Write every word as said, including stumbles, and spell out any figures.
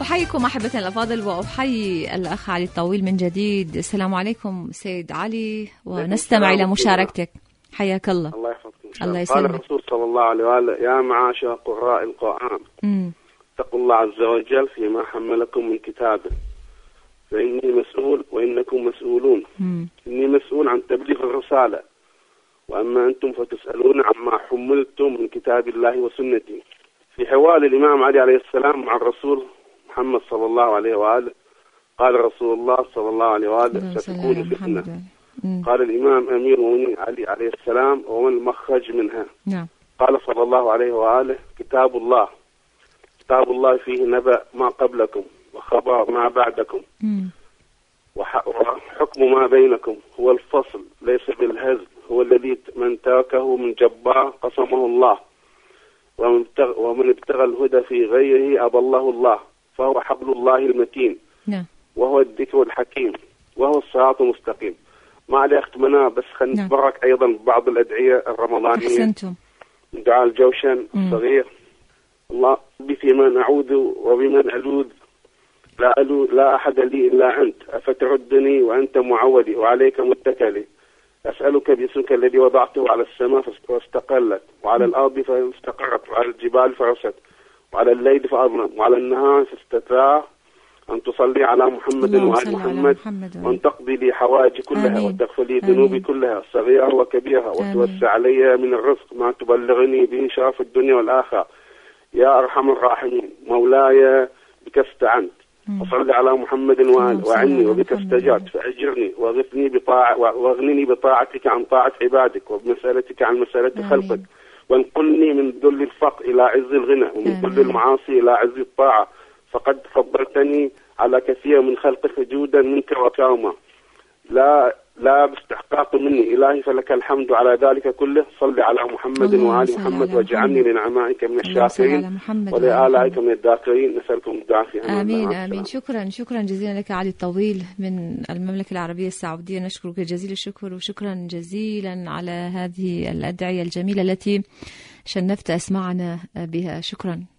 أحييكم أحبتنا الأفاضل، وأحيي الأخ علي الطويل من جديد. السلام عليكم سيد علي، ونستمع إلى مشاركتك. حياك الله. الله يحفظكم. الله يسلمك. قال الرسول صلى الله عليه وآله: يا معاشر قراء القرآن اتقوا الله عز وجل فيما حملكم من كتابه، فإني مسؤول وإنكم مسؤولون. مم. إني مسؤول عن تبليغ الرسالة، وأما أنتم فتسألون عما حملتم من كتاب الله وسنتي. في حوار الإمام علي عليه السلام مع الرسول محمد صلى الله عليه وآله، قال رسول الله صلى الله عليه وآله: ستكون فتنة. قال الإمام أمير المؤمنين علي عليه السلام: وما المخرج منها؟ نعم. قال صلى الله عليه وآله: كتاب الله. كتاب الله فيه نبأ ما قبلكم وخبر ما بعدكم، وحكم ما بينكم، هو الفصل ليس بالهزل، هو الذي من تركه من جبار قسمه الله، ومن ابتغى الهدى في غيره أضله الله، فهو حبل الله المتين. نعم. وهو الذكر الحكيم، وهو الصراط المستقيم. ما علي أختمنا بس خلينا نتبرك أيضا ببعض الأدعية الرمضانية. أحسنتم. دعاء الجوشن الصغير: الله بي في من أعوذ وبمن ألوذ، لا ألو لا أحد لي إلا أنت، أفتردني وأنت معودي وعليك متكلي، أسألك باسمك الذي وضعته على السماء فاستقلت، وعلى الأرض فاستقرت، وعلى الجبال فرست، وعلى الليل فأظلم، وعلى النهار فاستتار، أن تصلي على محمد وآل محمد، وأن تقضي لي حوائجي كلها، وتغفر لي ذنوبي كلها صغيرها وكبيرها، وتوسع علي من الرزق ما تبلغني به شرف الدنيا والآخرة، يا أرحم الراحمين. مولاي بك استعنت، وصلي على محمد وآل، وعني وبك استجرت، فأجرني واغثني بطاعة واغنني بطاعتك عن طاعة عبادك، وبمسألتك عن مسألة خلقك، وانقلني من ذل الفقر إلى عز الغنى، ومن كل المعاصي إلى عز الطاعة، فقد فضلتني على كثير من خلقك جودا منك وكرما، لا لا باستحقاق مني إلهي، فلك الحمد على ذلك كله. صل على محمد وآل محمد، واجعلني لنعمائك من الشاكرين ولآلائك من الذاكرين. نسألكم الدعاء في أمان. آمين آمين. شكرا شكرا جزيلا لك علي الطويل من المملكة العربية السعودية. نشكرك جزيل الشكر، وشكرا جزيلا على هذه الأدعية الجميلة التي شنفت أسمعنا بها. شكرا.